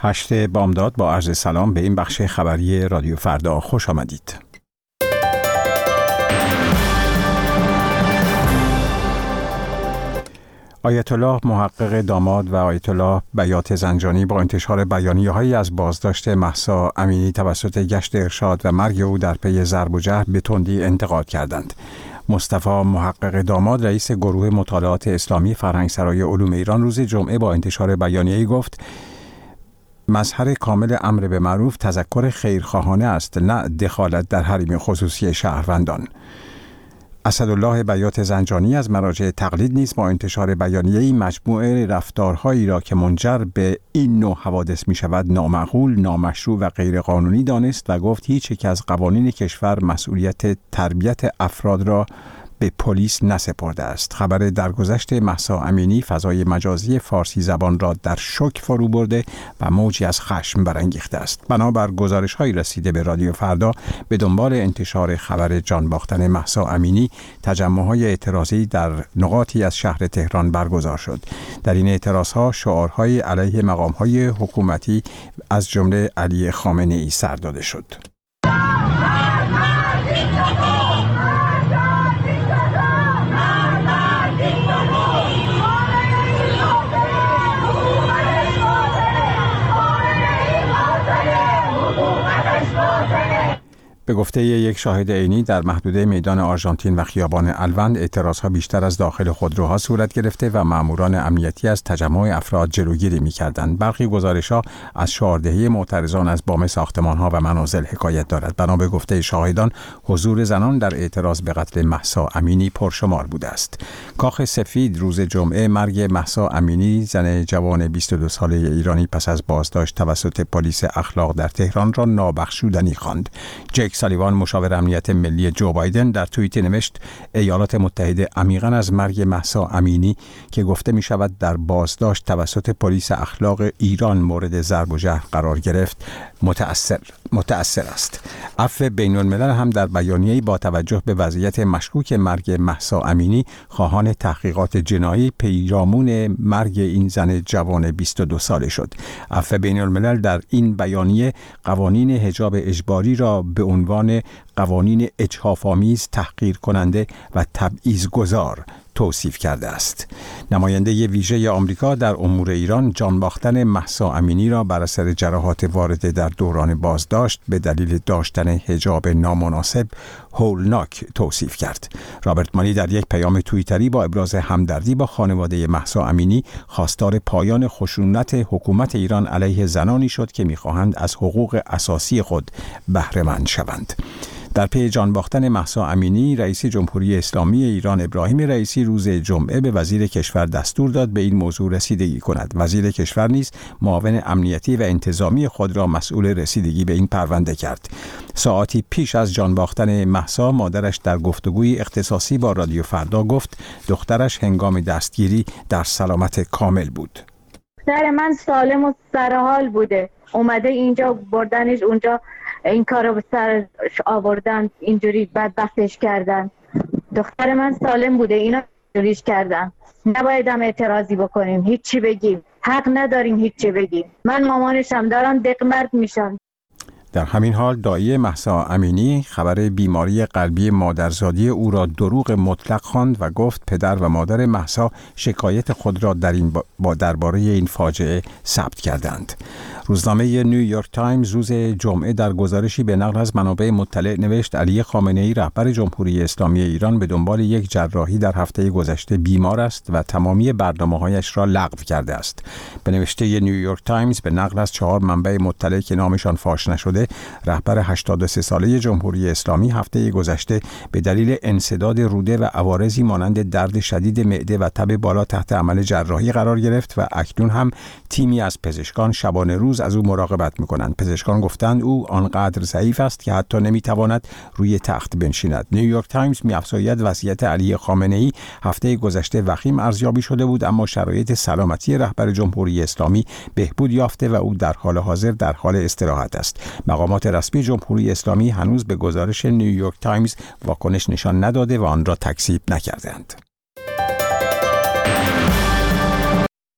8 بامداد با عرض سلام به این بخش خبری رادیو فردا خوش آمدید. آیت الله محقق داماد و آیت الله بیات زنجانی با انتشار بیانیه‌هایی از بازداشت مهسا امینی توسط گشت ارشاد و مرگ او در پی ضرب و جرح به تندی انتقاد کردند. مصطفی محقق داماد رئیس گروه مطالعات اسلامی فرهنگسرای علوم ایران روز جمعه با انتشار بیانیه‌ای گفت: مظهر کامل امر به معروف تذکر خیرخواهانه است، نه دخالت در حریم خصوصی شهروندان. اسدالله بیات زنجانی از مراجع تقلید نیز با انتشار بیانیه‌ای مجموعه رفتارهایی را که منجر به این نوع حوادث می شود نامعقول، نامشروع و غیرقانونی دانست و گفت هیچ یک از قوانین کشور مسئولیت تربیت افراد را به پلیس نسپرده است. خبر درگذشت مهسا امینی فضای مجازی فارسی زبان را در شوک فرو برده و موجی از خشم برانگیخته است. بنابر گزارش‌های رسیده به رادیو فردا، به دنبال انتشار خبر جان باختن مهسا امینی، تجمع‌های اعتراضی در نقاطی از شهر تهران برگزار شد. در این اعتراض‌ها شعارهای علیه مقام‌های حکومتی از جمله علی خامنه‌ای سر داده شد. به گفته یک شاهد عینی، در محدوده میدان آرژانتین و خیابان الوند اعتراضها بیشتر از داخل خودروها صورت گرفته و ماموران امنیتی از تجمع افراد جلوگیری می‌کردند. برخی گزارش‌ها از شعاردهی معترضان از بام ساختمان‌ها و منازل حکایت دارد. بنا به گفته شاهدان، حضور زنان در اعتراض به قتل مهسا امینی پرشمار بوده است. کاخ سفید روز جمعه مرگ مهسا امینی، زن جوان 22 ساله ایرانی پس از بازداشت توسط پلیس اخلاق در تهران را نابخشودنی خواند. سالیوان مشاور امنیت ملی جو بایدن در توییتی نوشت: ایالات متحده عمیقاً از مرگ مهسا امینی که گفته می شود در بازداشت توسط پلیس اخلاق ایران مورد ضرب و جرح قرار گرفت متأثر است. عفو بین الملل هم در بیانیه‌ای با توجه به وضعیت مشکوک مرگ مهسا امینی خواهان تحقیقات جنایی پیرامون مرگ این زن جوان 22 ساله شد. عفو بین الملل در این بیانیه قوانین حجاب اجباری را به عنوان قوانین اجحاف‌آمیز، تحقیر کننده و تبعیض‌گذار توصیف کرده است. نماینده ویژه آمریکا در امور ایران جان باختن مهسا امینی را بر اثر جراحات وارده در دوران بازداشت به دلیل داشتن حجاب نامناسب هولناک توصیف کرد. رابرت مانی در یک پیام توییتری با ابراز همدردی با خانواده مهسا امینی خواستار پایان خشونت حکومت ایران علیه زنانی شد که می‌خواهند از حقوق اساسی خود بهره مند شوند. در پی جان باختن مهسا امینی، رئیس جمهوری اسلامی ایران ابراهیم رئیسی روز جمعه به وزیر کشور دستور داد به این موضوع رسیدگی کند. وزیر کشور نیز معاون امنیتی و انتظامی خود را مسئول رسیدگی به این پرونده کرد. ساعتی پیش از جان باختن مهسا، مادرش در گفتگوی اختصاصی با رادیو فردا گفت دخترش هنگام دستگیری در سلامت کامل بود. دختر من سالم و سرحال بوده، اومده اینجا بردنش اونجا، این کارو به سر آوردن، اینجوری بدبختش کردن. دختر من سالم بوده، اینا اینجوریش کردن. نباید هم اعتراضی بکنیم، هیچی بگیم، حق نداریم هیچی بگیم. من مامانشم دارم دقمرد میشم. در همین حال دایی مهسا امینی خبر بیماری قلبی مادرزادی او را دروغ مطلق خواند و گفت پدر و مادر مهسا شکایت خود را درباره این فاجعه ثبت کردند. روزنامه نیویورک تایمز روز جمعه در گزارشی به نقل از منابع مطلع نوشت علی خامنه‌ای رهبر جمهوری اسلامی ایران به دنبال یک جراحی در هفته گذشته بیمار است و تمامی برنامه‌هایش را لغو کرده است. به نوشته نیویورک تایمز به نقل از 4 منبع مطلع که نامشان فاش نشده، رهبر 83 ساله جمهوری اسلامی هفته گذشته به دلیل انسداد روده و عوارضی مانند درد شدید معده و تب بالا تحت عمل جراحی قرار گرفت و اکنون هم تیمی از پزشکان شبانه روز از او مراقبت می‌کنند. پزشکان گفتند او آنقدر ضعیف است که حتی نمی‌تواند روی تخت بنشیند. نیویورک تایمز می‌افزاید وضعیت علی خامنه‌ای هفته گذشته وخیم ارزیابی شده بود، اما شرایط سلامتی رهبر جمهوری اسلامی بهبود یافته و او در حال حاضر در حال استراحت است. مقامات رسمی جمهوری اسلامی هنوز به گزارش نیویورک تایمز واکنش نشان نداده و آن را تکذیب نکردند.